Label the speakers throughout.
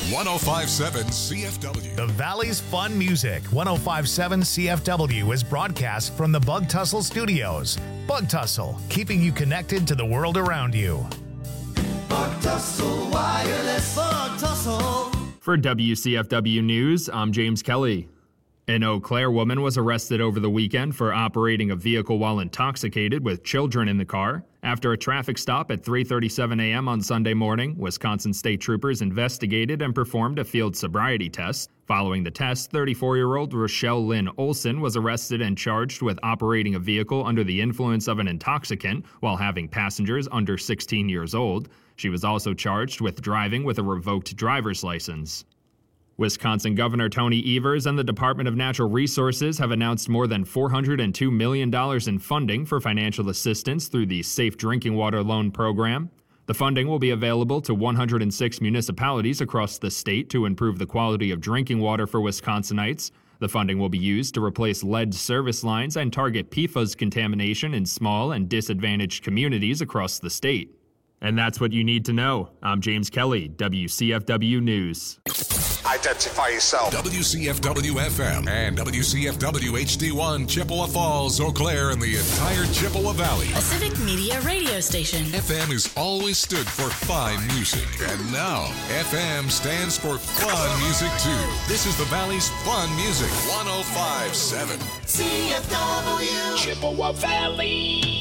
Speaker 1: 1057 CFW.
Speaker 2: The Valley's Fun Music, 1057 CFW, is broadcast from the Bug Tussle Studios. Bug Tussle, keeping you connected to the world around you.
Speaker 3: Bug Tussle Wireless. Bug Tussle.
Speaker 4: For WCFW News, I'm James Kelly. An Eau Claire woman was arrested over the weekend for operating a vehicle while intoxicated with children in the car. After a traffic stop at 3:37 a.m. on Sunday morning, Wisconsin State Troopers investigated and performed a field sobriety test. Following the test, 34-year-old Rochelle Lynn Olson was arrested and charged with operating a vehicle under the influence of an intoxicant while having passengers under 16 years old. She was also charged with driving with a revoked driver's license. Wisconsin Governor Tony Evers and the Department of Natural Resources have announced more than $402 million in funding for financial assistance through the Safe Drinking Water Loan Program. The funding will be available to 106 municipalities across the state to improve the quality of drinking water for Wisconsinites. The funding will be used to replace lead service lines and target PFAS contamination in small and disadvantaged communities across the state. And that's what you need to know. I'm James Kelly, WCFW News.
Speaker 1: Identify yourself. WCFW-FM and WCFW-HD1, Chippewa Falls, Eau Claire, and the entire Chippewa Valley.
Speaker 5: A civic media radio station.
Speaker 1: FM has always stood for fine music. And now, FM stands for fun music, too. This is the Valley's Fun Music, 1057.
Speaker 3: CFW.
Speaker 6: Chippewa Valley.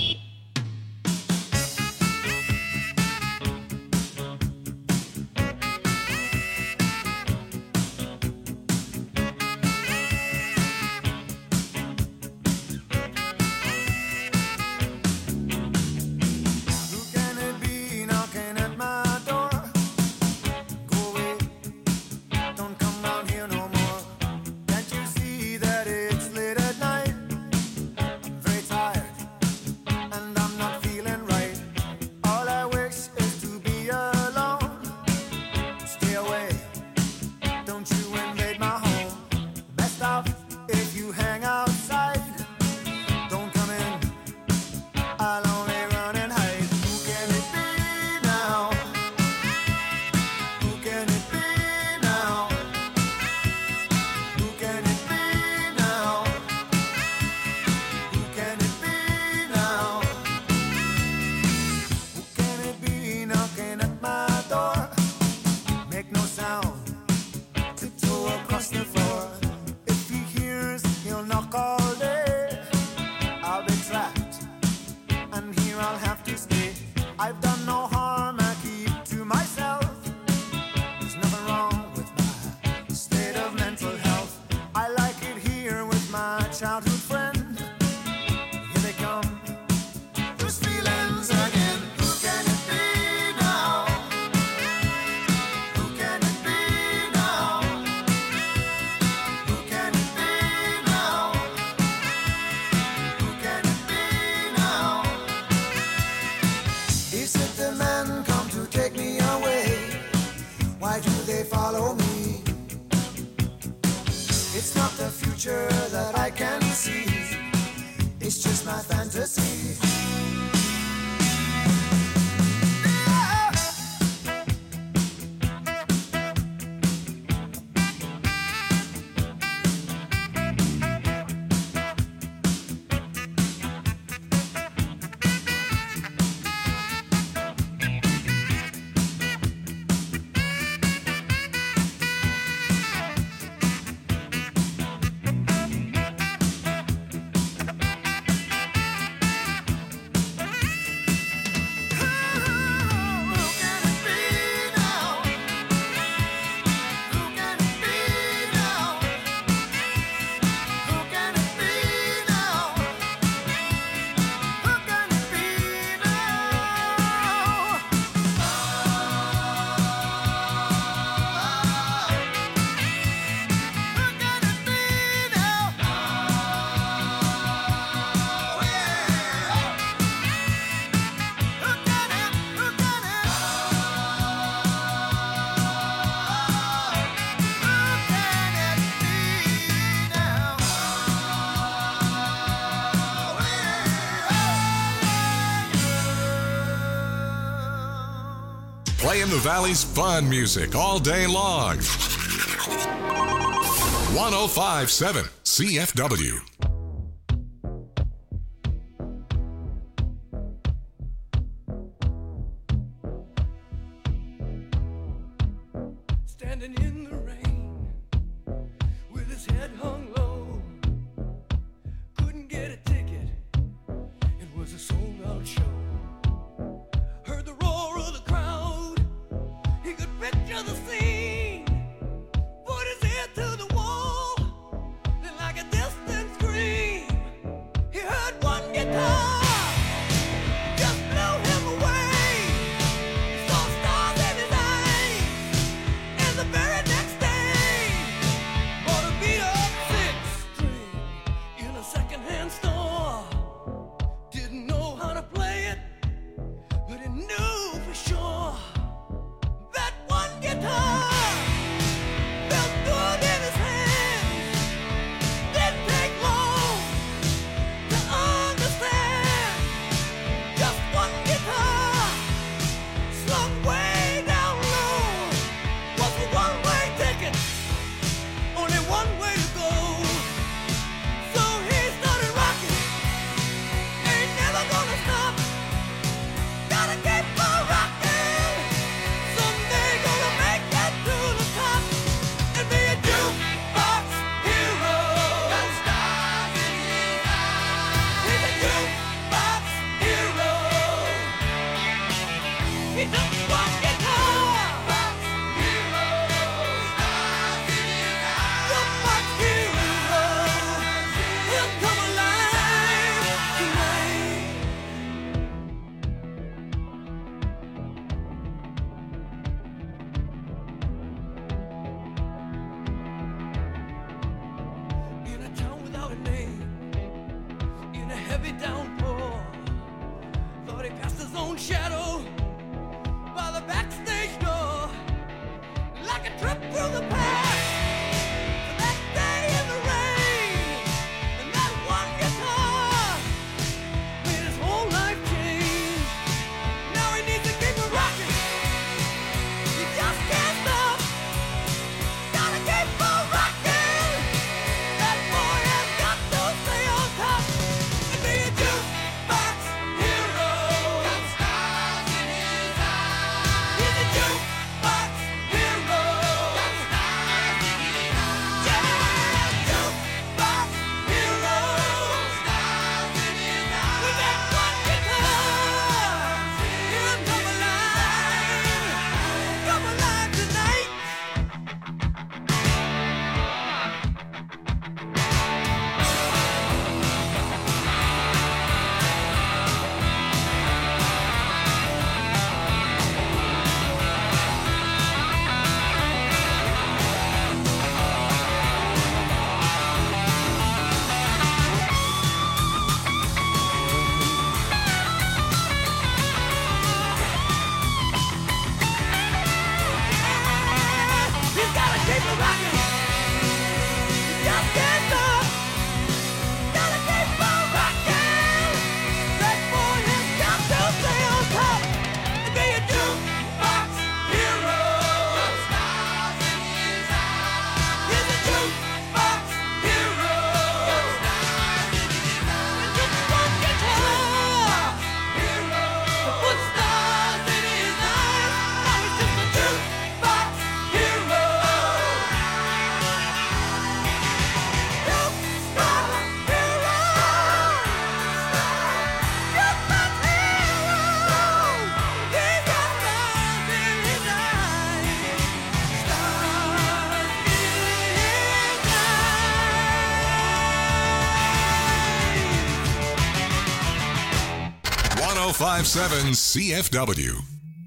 Speaker 1: playing the Valley's fun music all day long. 105.7 CFW.
Speaker 7: Standing in the rain with his head hung low, couldn't get a ticket, it was a sold-out show. Heard the roar of the crowd, he could picture the scene, put his ear to the wall, then like a distant scream, he heard one guitar.
Speaker 1: .105.7 CFW.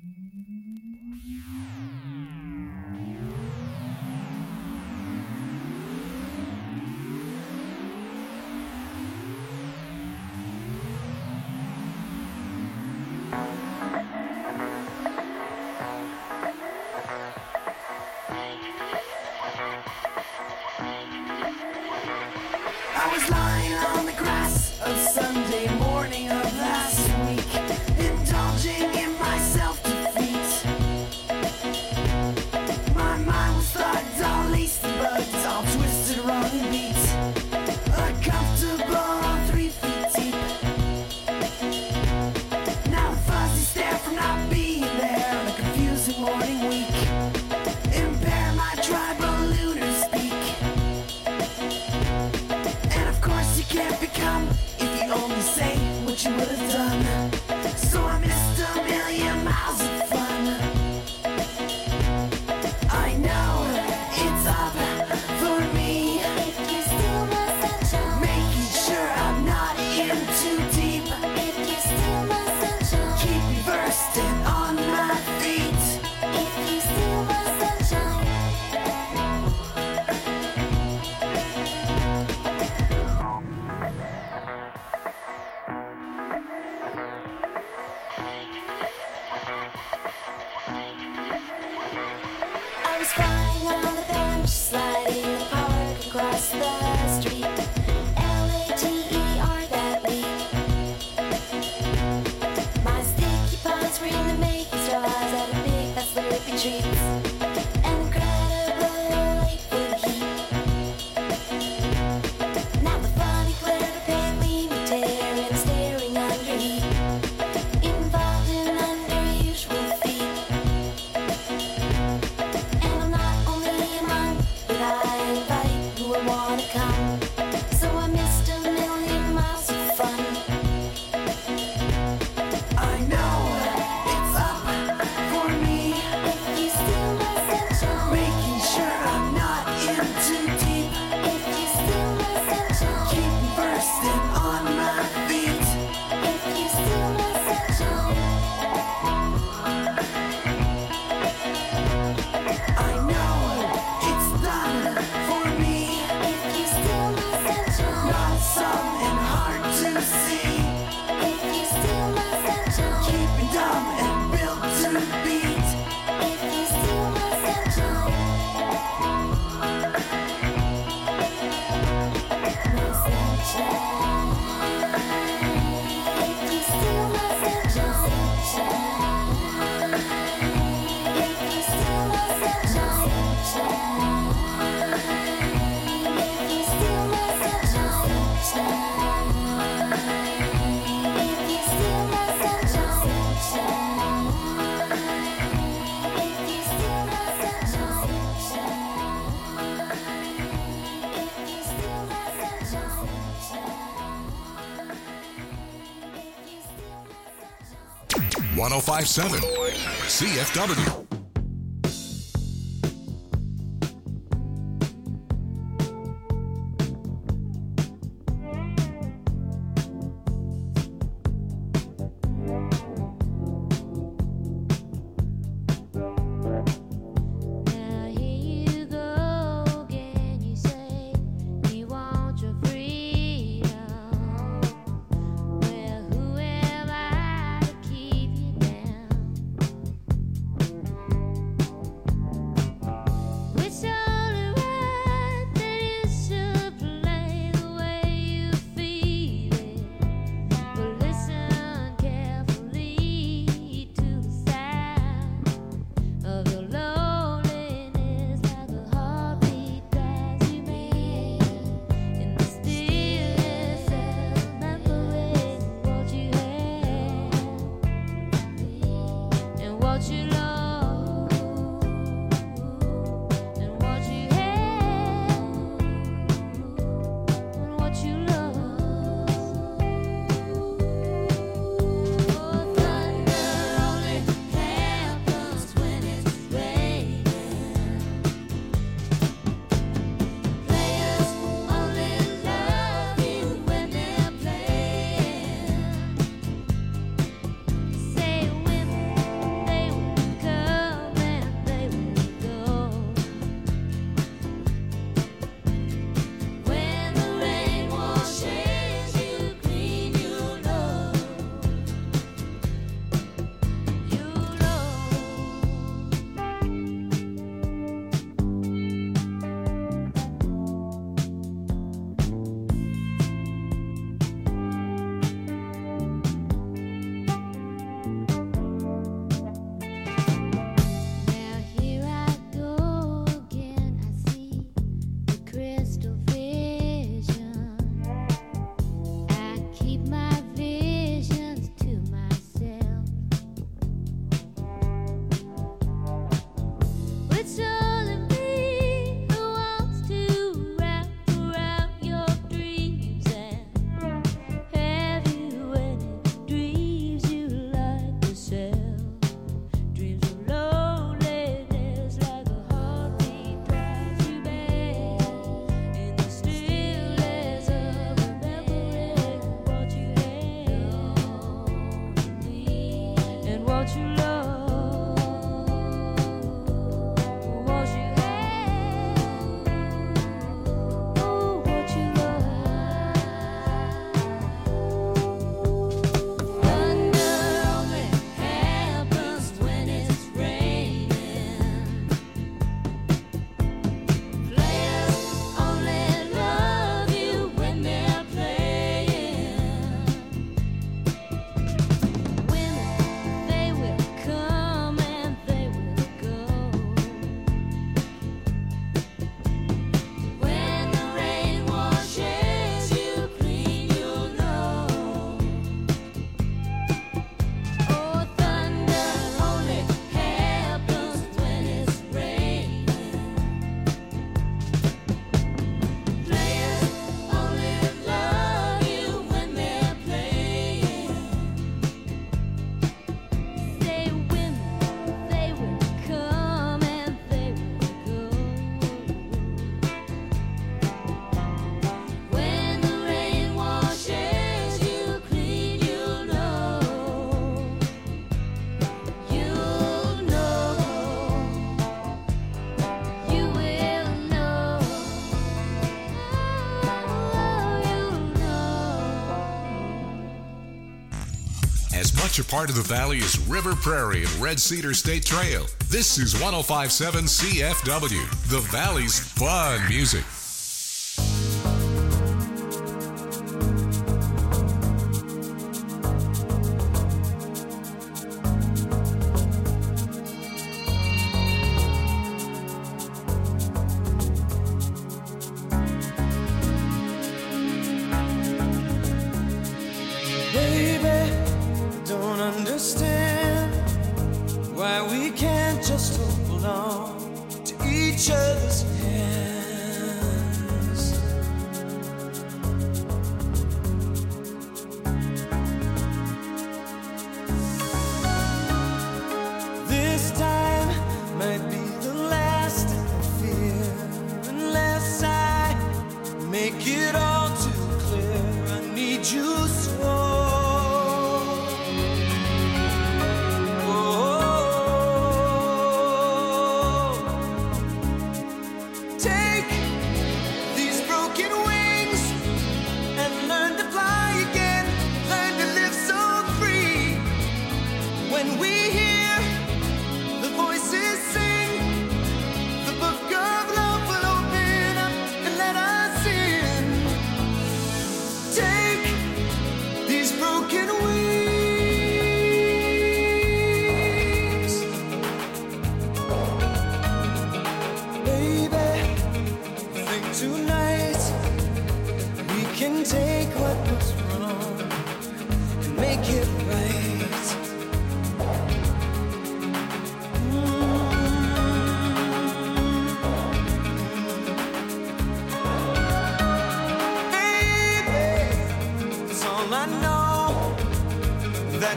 Speaker 3: I was lying on the grass of Sunday morning of last week, indulging in myself.
Speaker 1: 105.7 CFW. Much a part of the valley is River Prairie and Red Cedar State Trail. This is 105.7 CFW, the Valley's fun music.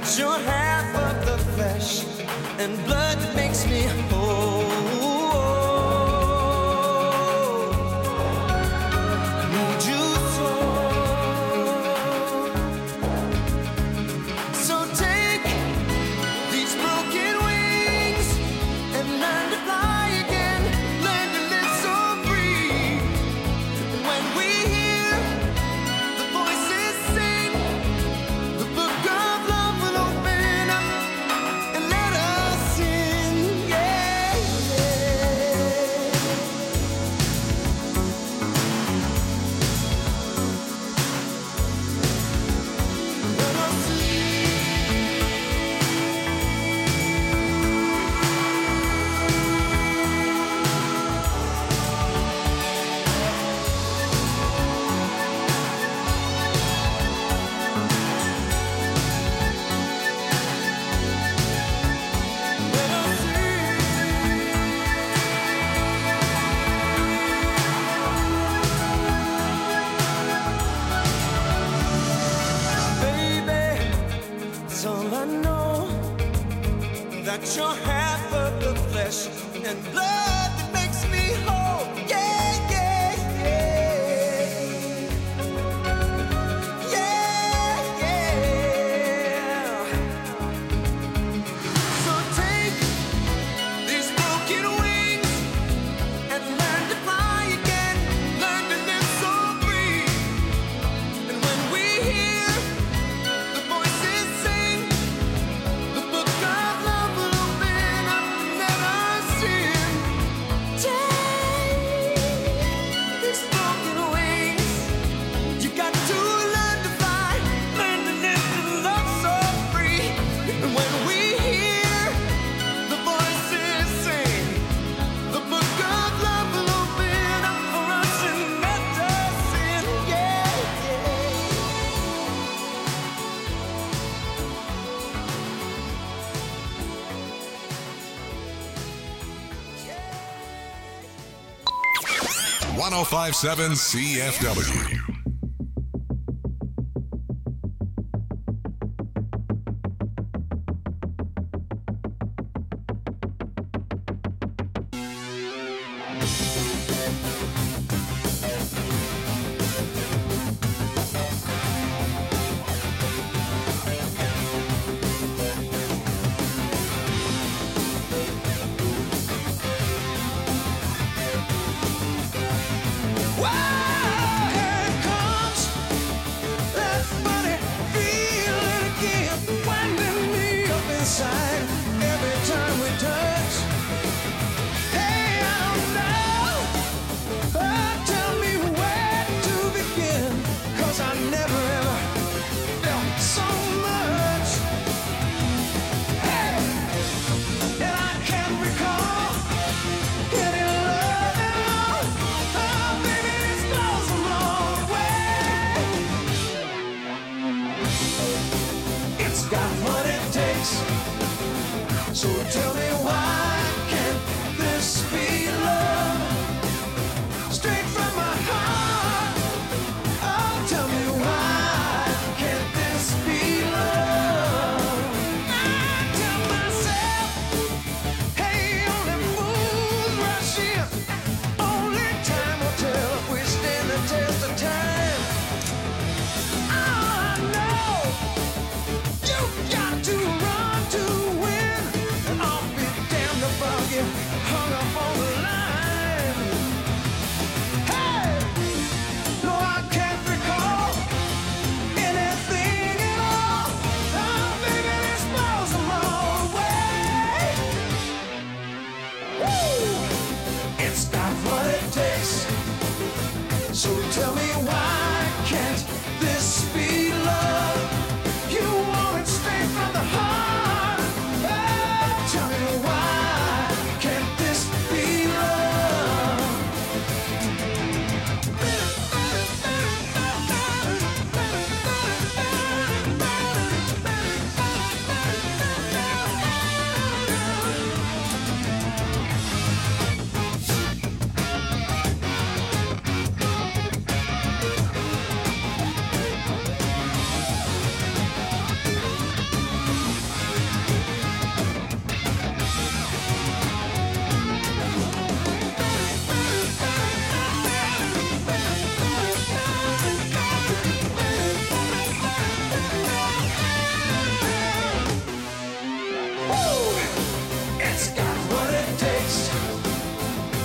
Speaker 7: that you're half of the flesh and blood that makes me whole. I need you so. So take these broken wings and learn to fly again. Learn to live so free. When we hear the voices sing, the book of love will open up and let us in. Yeah, let us in. Baby, it's all I know, that you're half of the flesh and blood that makes me whole. Yeah, yeah, yeah. Yeah, yeah. So take these broken wings and learn to fly again. Learn to live so free. And when we hear the voices sing, the book of love will open up and let us in. Take these broken wings. You got to learn to fly, learn to live and love so free. And when we hear the voices sing, the book of love will open up for us and let us in. Yeah,
Speaker 1: yeah. 1057 CFW.
Speaker 7: Whoa,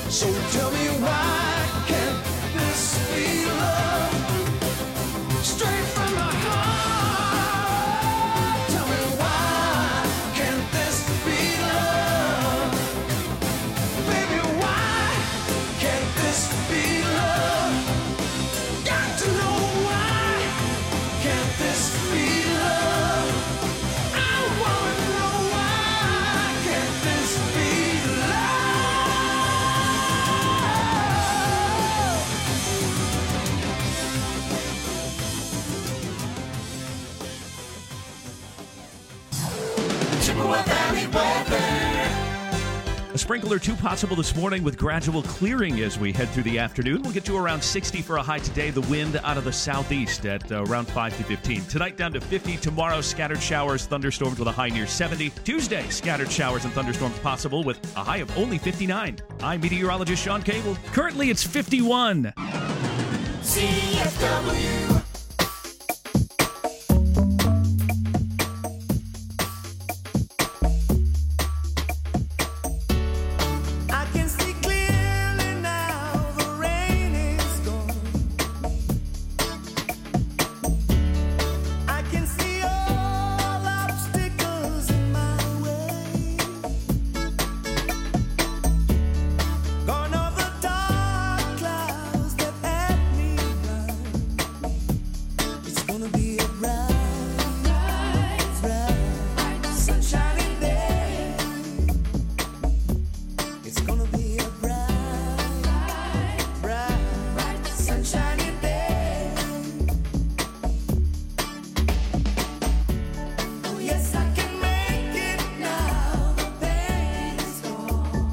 Speaker 7: So tell me why can't this be love? Straight from my heart. Tell me why can't this be love? Baby, why can't this be love? Got to know why can't this be love? I wanna know why can't this be
Speaker 3: Chippewa Valley weather.
Speaker 8: A sprinkle or two possible this morning with gradual clearing as we head through the afternoon. We'll get to around 60 for a high today. The wind out of the southeast at around 5 to 15. Tonight down to 50. Tomorrow, scattered showers, thunderstorms with a high near 70. Tuesday, scattered showers and thunderstorms possible with a high of only 59. I'm meteorologist Sean Cable. Currently, it's 51.
Speaker 3: CFW.
Speaker 7: I can see clearly now, the rain is gone. I can see all obstacles in my way. Gone are the dark clouds that had me blind. It's gonna be a bright, bright, sunshiny day. It's gonna be a bright, bright, sunshiny day. Oh yes, I can make it now. The pain is gone.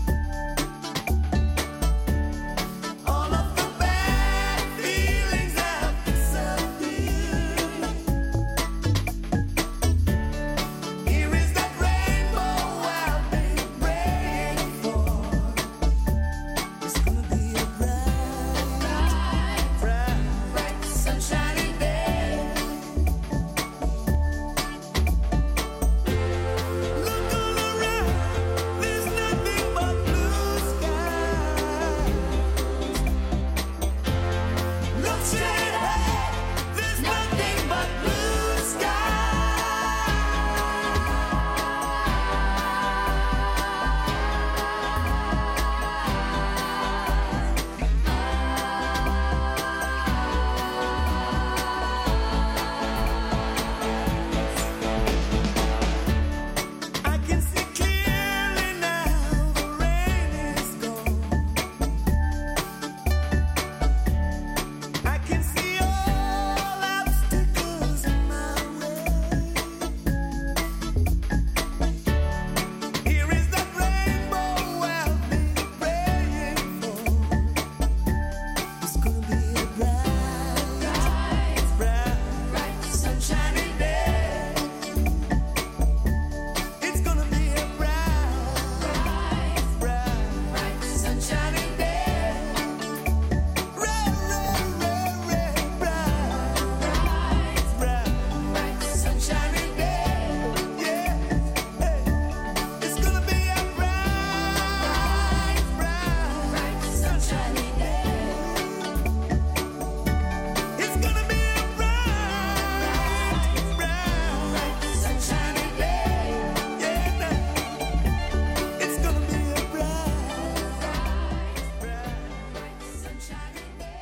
Speaker 7: All of the bad feelings have disappeared. Here is that rainbow I've been praying for. It's gonna be a bright, bright, sunshiny day. Look all around, there's nothing but blue skies. Look straight ahead, there's nothing but blue I can see clearly now, the rain is gone. I can see all obstacles in my way. Here is that rainbow I've been praying for. It's gonna be a bright, bright, sunshiny day. It's gonna be a bright, bright, sunshiny day. Bright, sunshiny day. Yeah, hey. It's gonna be a bright, sunshiny day. It's gonna be a bright, sunshiny day. Yeah, it's gonna be a bright, sunshiny day.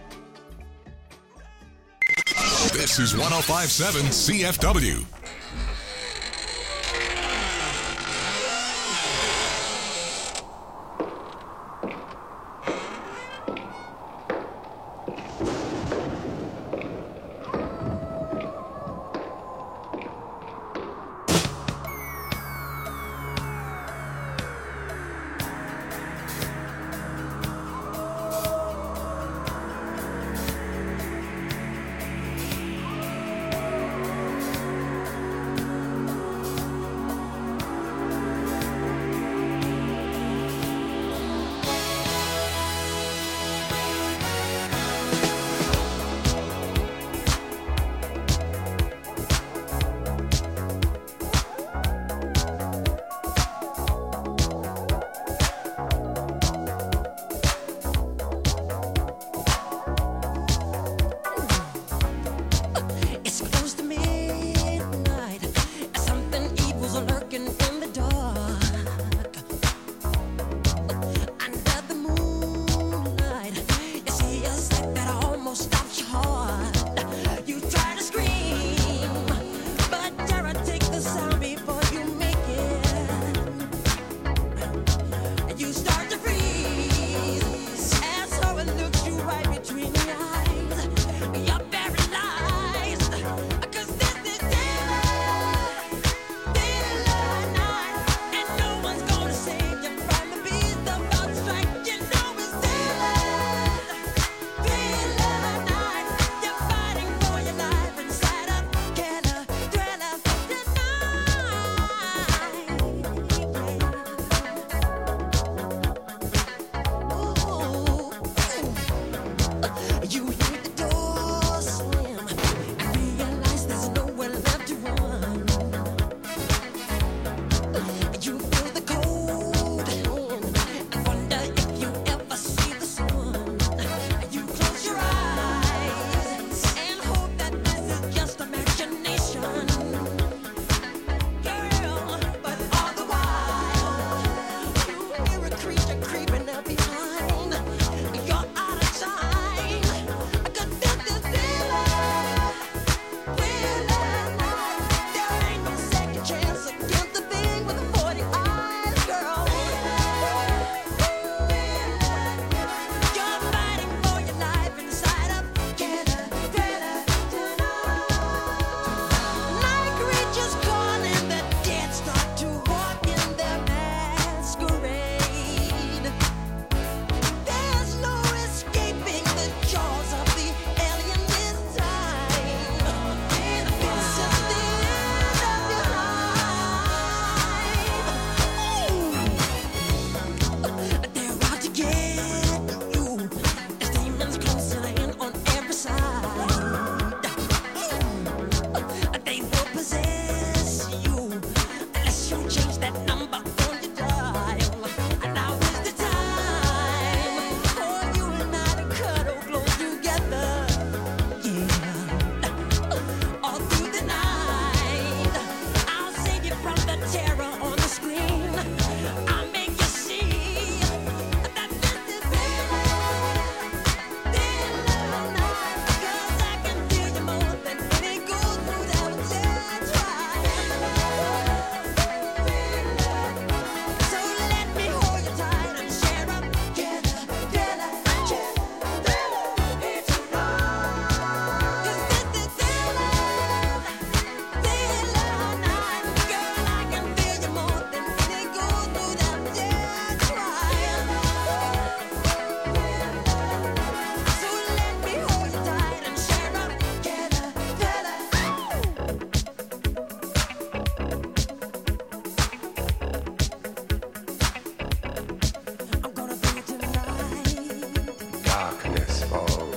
Speaker 1: This is 1057 CFW.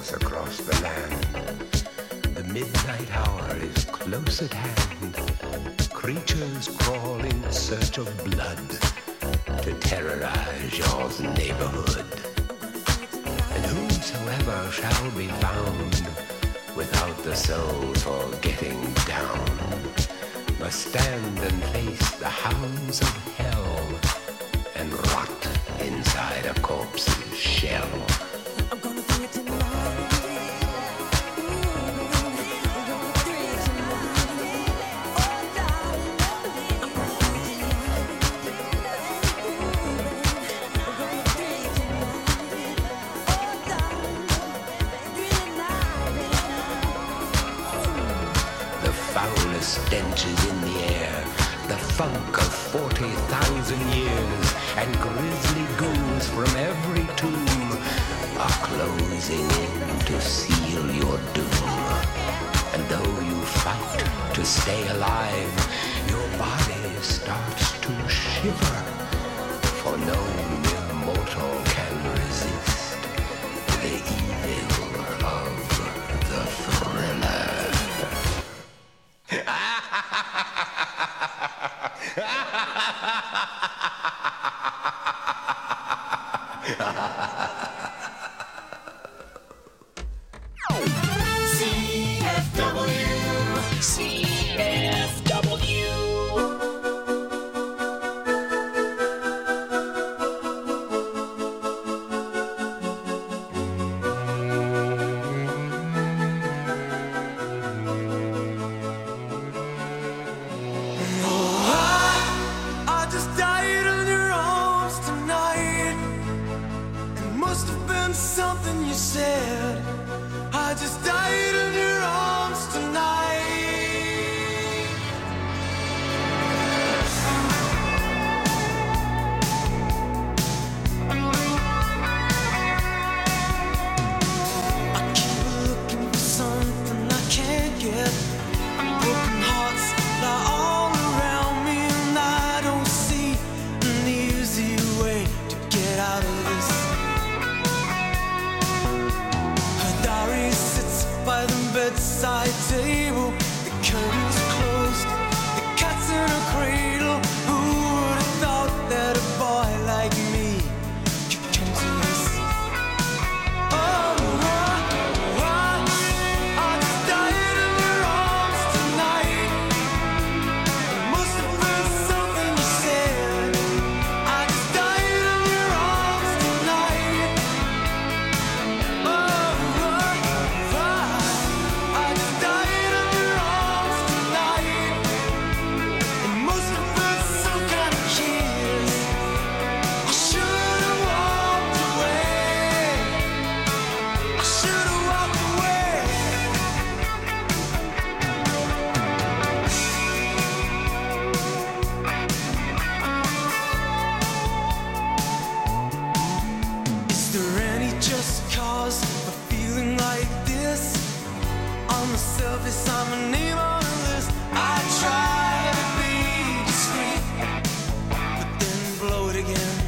Speaker 9: wars across the land. The midnight hour is close at hand. Creatures crawl in search of blood to terrorize your neighborhood. And whosoever shall be found without the soul for getting down must stand and face the hounds of hell and rot inside a corpse's shell.
Speaker 7: I'm gonna do it tonight.
Speaker 9: The foulest stenches in the air, the funk of 40,000 years, and grisly ghouls from every tomb are closing in to seal your doom. And though you fight to stay alive, your body starts to shiver, for no mere mortal can resist the evil of the thriller.
Speaker 7: I just died in your arms tonight. It must have been something you said. I just died in your arms tonight. I keep looking for something I can't get. Broken hearts lie all around me, and I don't see an easy way to get out of this. Her diary sits by the bedside table. The curtains are closed, the cat's in a cradle. Who would have thought that a boy like me could come to this? I just died in your arms tonight. It must have been something you said. I just died in your arms tonight. I just died in your arms tonight. It must have been some kind of kiss. I should have walked away. I should have walked away. Is there any just cause for feeling like this? On the surface, I'm a name on a list. I try to be discreet, but then blow it again.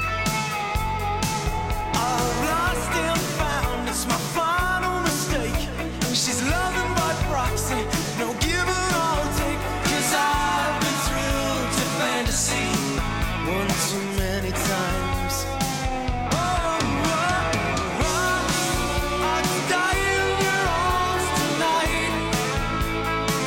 Speaker 7: I've lost and found, it's my final mistake. She's loving by proxy, no give or take. 'Cause I've been thrilled to fantasy one too many times. I just died in your arms tonight.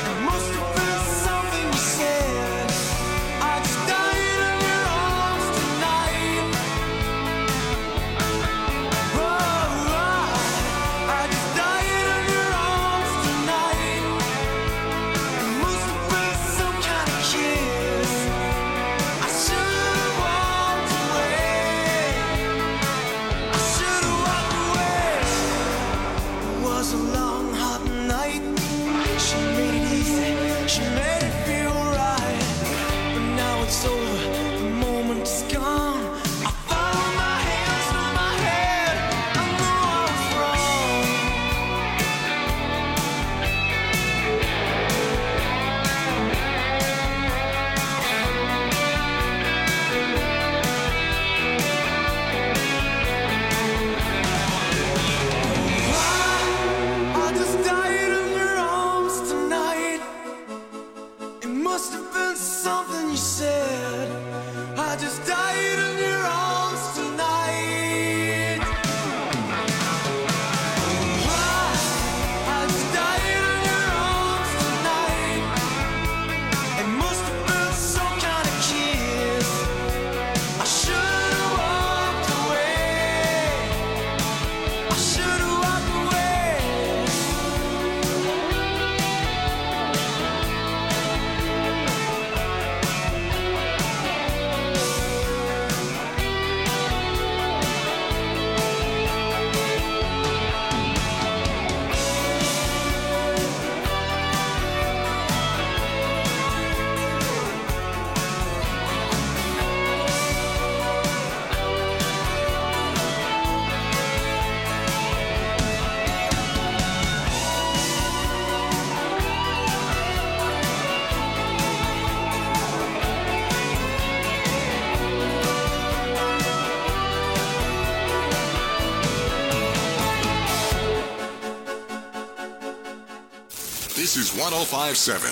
Speaker 1: This is 105.7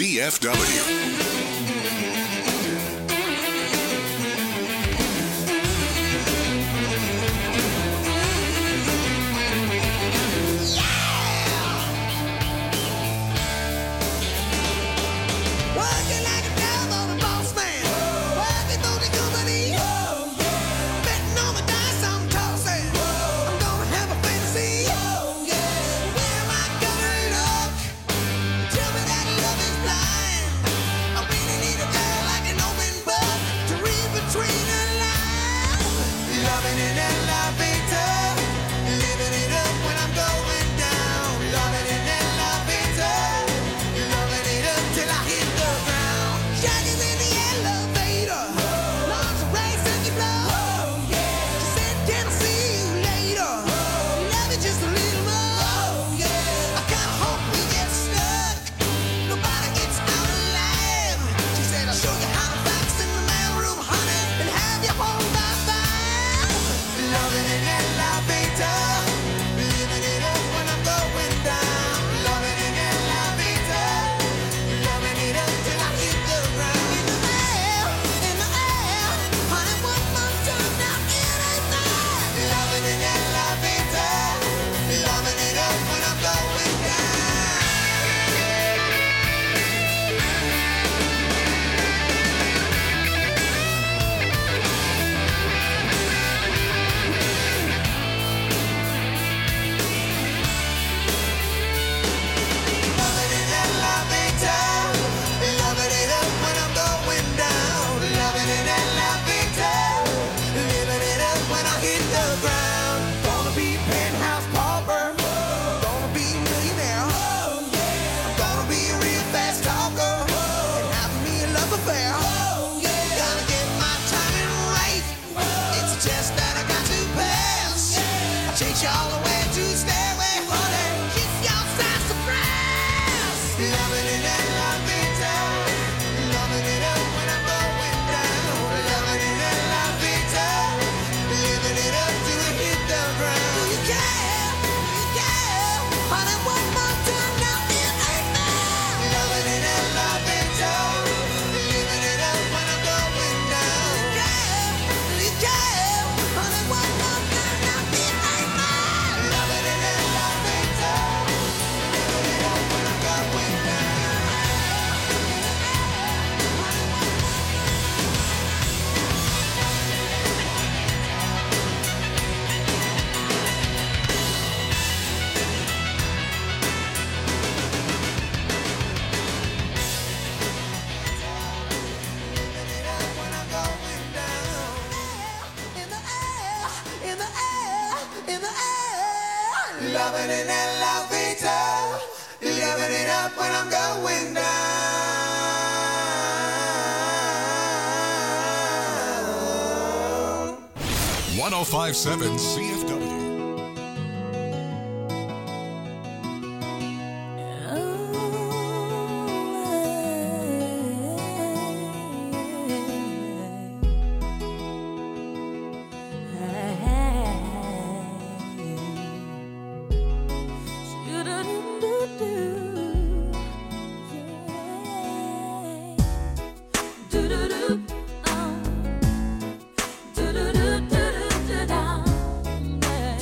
Speaker 1: CFW.
Speaker 3: Loving it and elevator, living it up when I'm going down.
Speaker 1: 105.7 CFW.
Speaker 3: Do do do do do do do.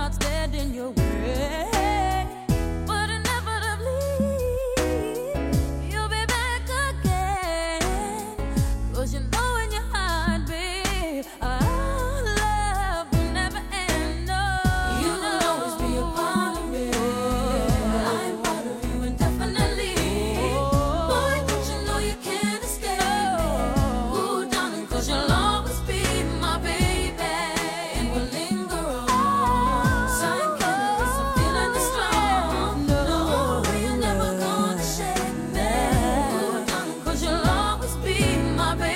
Speaker 10: heart's dead in your way. But inevitably, you'll be back again. 'Cause you know in your heart, babe, our love will never end. No, you will always be a part of me. I'm part of you indefinitely. Boy, don't you know you can't escape me? Ooh, darling, 'cause you'll always be my baby, and we'll linger on. Sign cannabis, I'm feeling it strong. No, you're never gonna shake me. Ooh, darling, 'cause you'll always be my baby.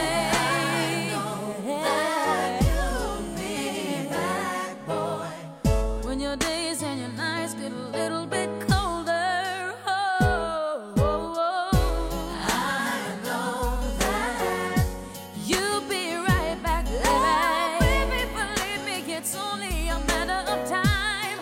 Speaker 10: When your days and your nights get a little bit colder, I know that you'll be right back, baby. Believe me, it's only a matter of time.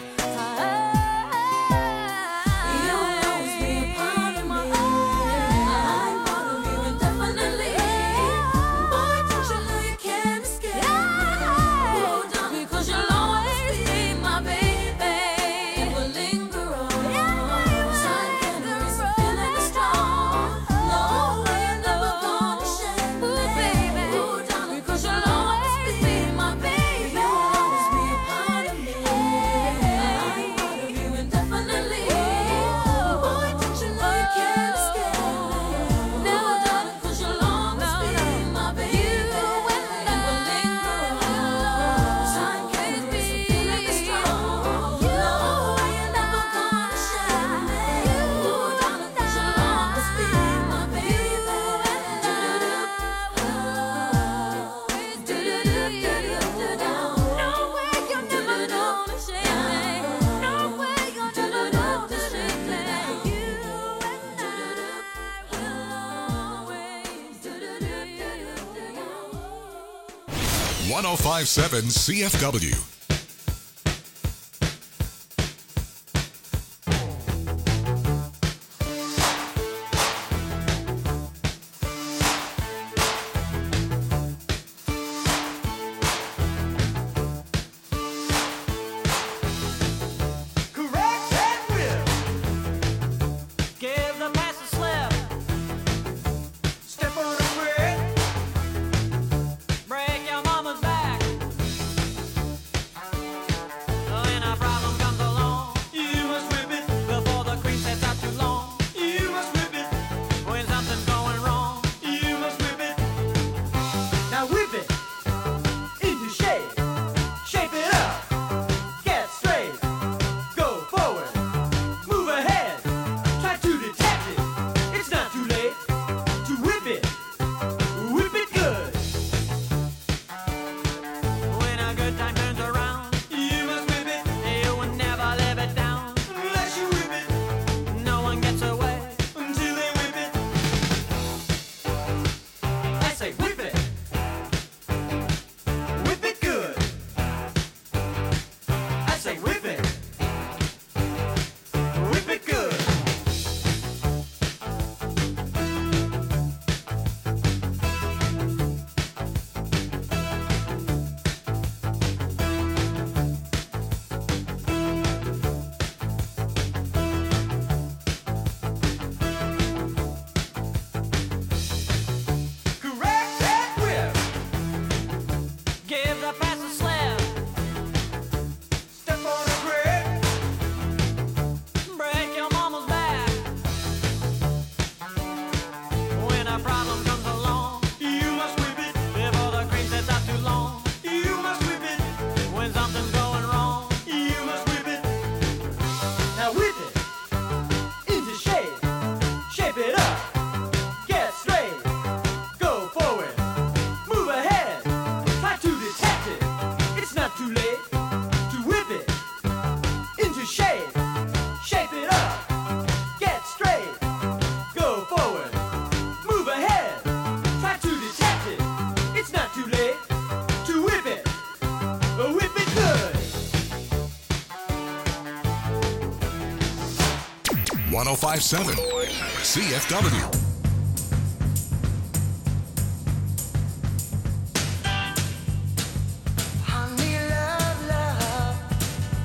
Speaker 10: You'll always be a part of me. I'm part of you indefinitely. Boy, don't you know you can't escape? Oh, darling, 'cause you'll always be my baby, and we'll linger on. Sign cannabis, I'm feeling it strong. No, you're never gonna shake me, baby. Oh, darling, 'cause you'll always be my baby. You'll always be a part of me. I'm part of you indefinitely. Boy, don't you know you can't escape? No, darling, 'cause you'll always be my baby, and we'll linger on. Sign cannabis, I'm feeling it strong. No, you're never gonna shake me. Oh, darling, 'cause you'll always be my baby. No way you're never gonna shake me. No way you're never gonna shake me. You and I will always
Speaker 1: 1057 CFW.
Speaker 7: Correct that whip. Give the pass a slip. Step on the brick. Break your mama's back. When a problem comes along, you must whip it before the cream sets out too long. You must whip it when something's going wrong. You must whip it. Now whip it into shape. Shape it up. Get straight. Go forward. Move ahead. Try to detach it. It's not too late to whip it. Whip it good. When a good time turns around, you must whip it. You will never live it down unless you whip it. No one gets away until they whip it. I say whip it. Whip it good. I say whip it. Whip it good. Correct that whip. Give the pass a slip. Step on the brick. Break your mama's back. When a problem comes along, you must whip it before the cream sets out too long. You must whip it when something's going wrong. You must whip it. Now whip it into shape. Shape it up. Get straight. Go forward. Move ahead. Try to detach it. It's not too late to whip it into shape. Shape it up. Get straight. Go forward. Move ahead. Try to detach it. It's not too late to whip it. Whip it good.
Speaker 1: 1057 CFW.
Speaker 3: Honey, love, love.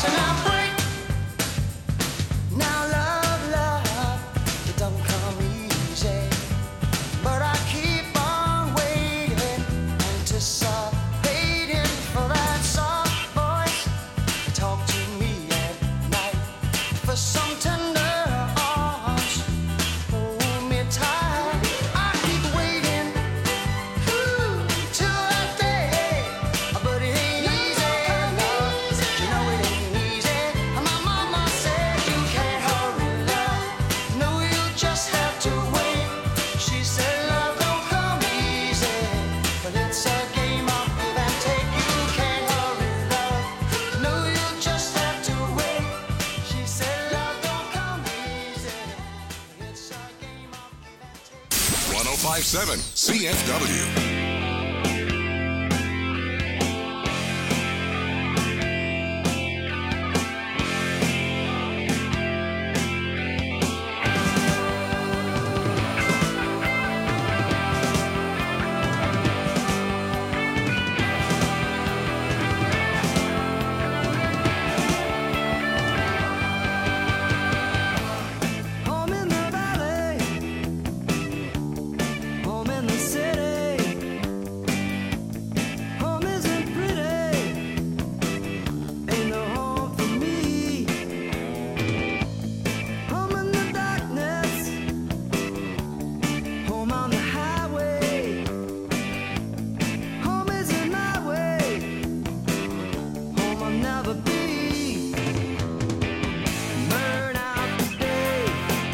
Speaker 3: So now break. Now love, it don't come easy. But I keep on waiting, anticipating for that soft voice. Talk to me at night for some tender arms. Hold me tight. I keep waiting till that day. But it ain't easy, no. You know it ain't easy. My mama said you can't hurry love. No, you just have to wait. She said love don't come easy, but it's a game of give and take. You can't hurry love. No, you just have to wait. She said love don't come easy, but it's a game of give and take.
Speaker 1: 1057 CFW.
Speaker 3: Home in the valley, home in the city. Home isn't pretty, ain't no home for me. Home in the darkness, home on the highway. Home isn't my way, home I'll never be. Burn out the day,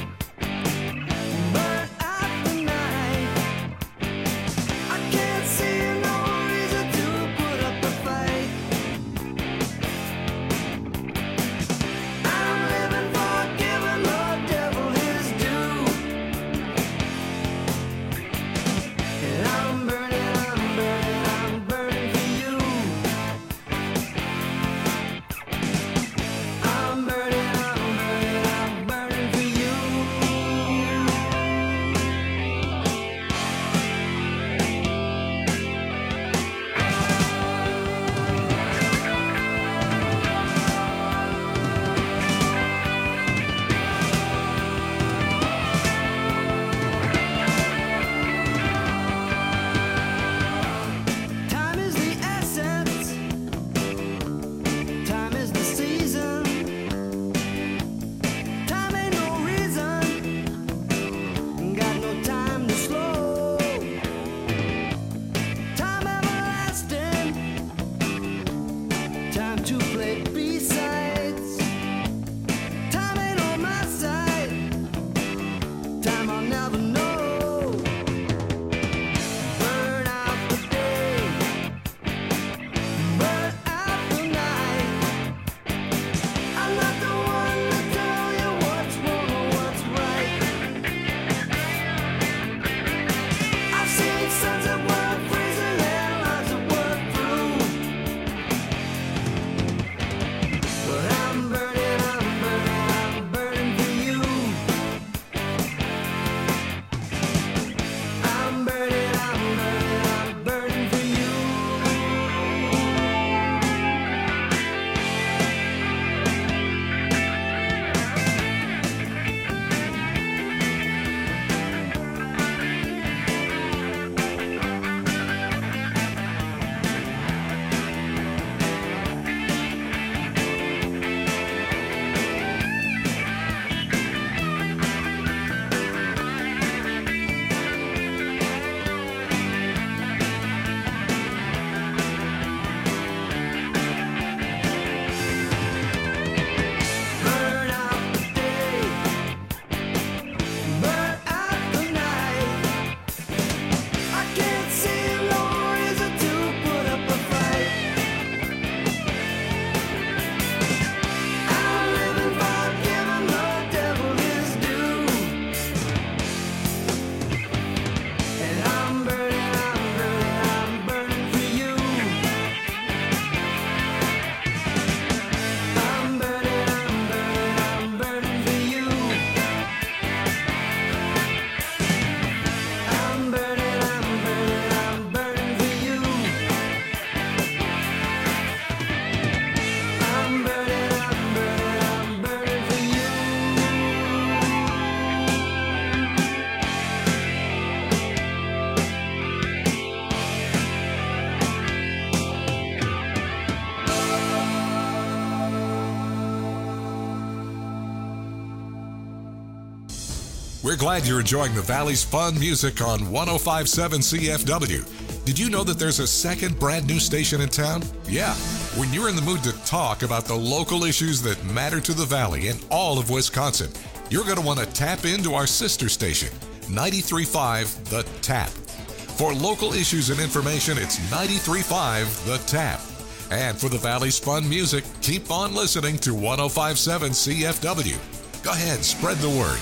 Speaker 3: burn out the night. I can't see no reason to put up a fight. I'm living for giving the devil his due. And I'm burning for you.
Speaker 1: We're glad you're enjoying the Valley's fun music on 105.7 CFW. Did you know that there's a second brand new station in town? Yeah, when you're in the mood to talk about the local issues that matter to the Valley and all of Wisconsin, you're going to want to tap into our sister station, 93.5 The Tap. For local issues and information, it's 93.5 The Tap. And for the Valley's fun music, keep on listening to 105.7 CFW. Go ahead, spread the word.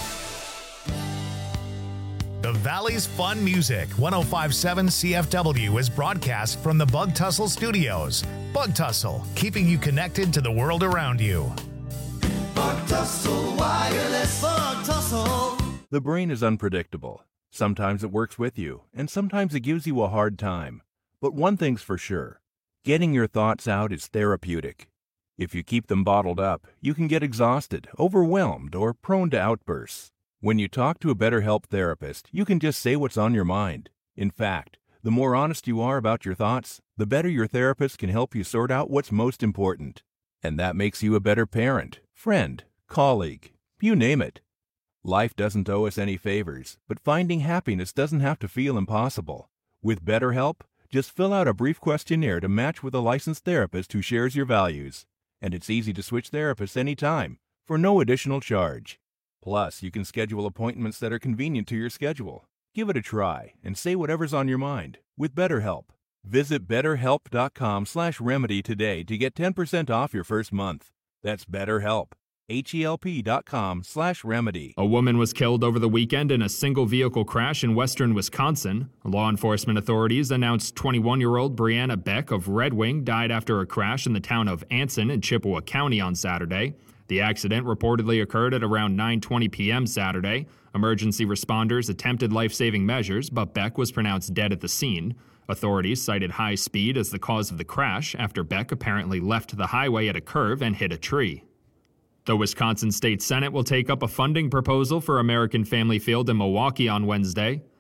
Speaker 2: The Valley's fun music, 105.7 CFW, is broadcast from the Bug Tussle Studios. Bug Tussle, keeping you connected to the world around you.
Speaker 3: Bug Tussle Wireless. Bug Tussle.
Speaker 11: The brain is unpredictable. Sometimes it works with you, and sometimes it gives you a hard time. But one thing's for sure, getting your thoughts out is therapeutic. If you keep them bottled up, you can get exhausted, overwhelmed, or prone to outbursts. When you talk to a BetterHelp therapist, you can just say what's on your mind. In fact, the more honest you are about your thoughts, the better your therapist can help you sort out what's most important. And that makes you a better parent, friend, colleague, you name it. Life doesn't owe us any favors, but finding happiness doesn't have to feel impossible. With BetterHelp, just fill out a brief questionnaire to match with a licensed therapist who shares your values. And it's easy to switch therapists anytime, for no additional charge. Plus, you can schedule appointments that are convenient to your schedule. Give it a try and say whatever's on your mind with BetterHelp. Visit betterhelp.com/remedy today to get 10% off your first month. That's BetterHelp. HELP.com/remedy.
Speaker 4: A woman was killed over the weekend in a single vehicle crash in western Wisconsin. Law enforcement authorities announced 21-year-old Brianna Beck of Red Wing died after a crash in the town of Anson in Chippewa County on Saturday. The accident reportedly occurred at around 9:20 p.m. Saturday. Emergency responders attempted life-saving measures, but Beck was pronounced dead at the scene. Authorities cited high speed as the cause of the crash after Beck apparently left the highway at a curve and hit a tree. The Wisconsin State Senate will take up a funding proposal for American Family Field in Milwaukee on Wednesday.